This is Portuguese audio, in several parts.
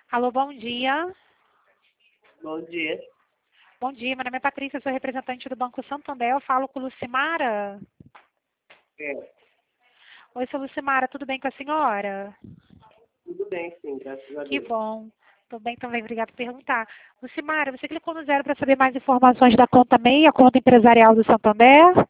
Alô, bom dia. Bom dia. Bom dia, meu nome é Patrícia, sou representante do Banco Santander. Eu falo com Lucimara. É, Oi, sou Lucimara, tudo bem com a senhora? tudo bem, sim, graças a Que Deus. bom. Tô bem também, obrigada por perguntar. Lucimara, você clicou no zero para saber mais informações da conta MEI, a conta empresarial do Santander?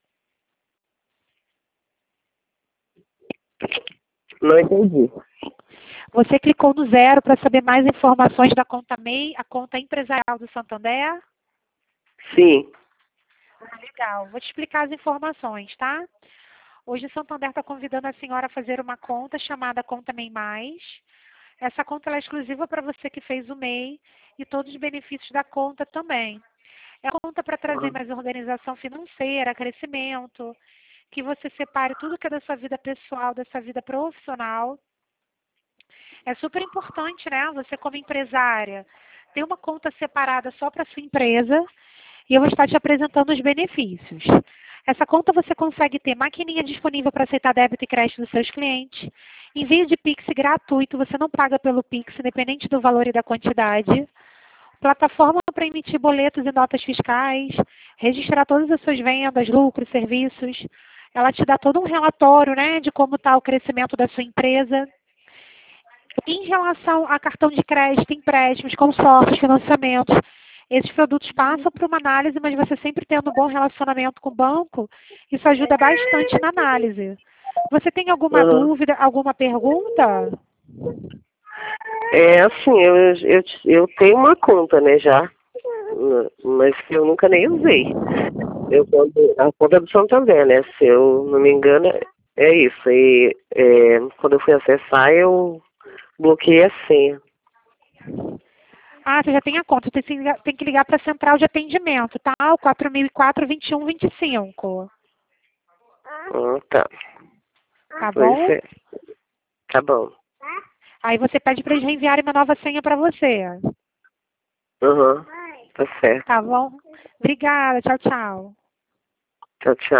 Não entendi. Você clicou no zero para saber mais informações da conta MEI, a conta empresarial do Santander? Sim. Legal, vou te explicar as informações, tá? Hoje o Santander está convidando a senhora a fazer uma conta chamada Conta MEI Mais. Essa conta ela é exclusiva para você que fez o MEI e todos os benefícios da conta também. É uma conta para trazer Uhum. mais organização financeira, crescimento, que você separe tudo que é da sua vida pessoal, da sua vida profissional. É super importante, né? Você como empresária ter uma conta separada só para sua empresa e eu vou estar te apresentando os benefícios. Essa conta você consegue ter maquininha disponível para aceitar débito e crédito dos seus clientes. Envio de Pix gratuito, você não paga pelo Pix, independente do valor e da quantidade. Plataforma para emitir boletos e notas fiscais, registrar todas as suas vendas, lucros, serviços. Ela te dá todo um relatório, né, de como está o crescimento da sua empresa. Em relação a cartão de crédito, empréstimos, consórcios, financiamentos, esses produtos passam por uma análise, mas você sempre tendo um bom relacionamento com o banco, isso ajuda bastante na análise. Você tem alguma Uhum. dúvida, alguma pergunta? É assim, eu tenho uma conta, né, já, mas que eu nunca nem usei. A conta do Santander, né, se eu não me engano, é isso. E quando eu fui acessar, eu bloqueei a senha. Ah, você já tem a conta, tem que ligar para a central de atendimento, tá? O 4004-2125, Ah, tá. tá Pois bom? é. Tá bom. Aí você pede para eles reenviarem uma nova senha para você, Uhum. Tá certo. tá bom? Obrigada, tchau, tchau. Tchau, tchau.